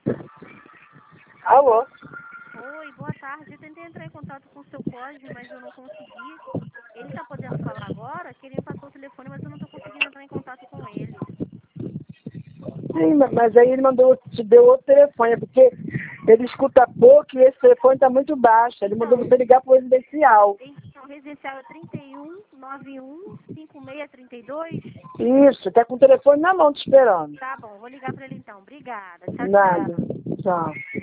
Alô? Oi, boa tarde. Eu tentei entrar em contato com o seu Cosme, mas eu não consegui. Ele está podendo falar agora? Que ele me passou o telefone, mas eu não estou conseguindo entrar em contato com ele. Sim, mas aí ele te deu outro telefone, porque ele escuta pouco e esse telefone está muito baixo. Ele mandou você ligar para o residencial. Então, o residencial é 31915632? Isso, tá com o telefone na mão te esperando. Tá bom, vou ligar para ele então. Obrigada. Tchau, Nada. tchau. Tchau.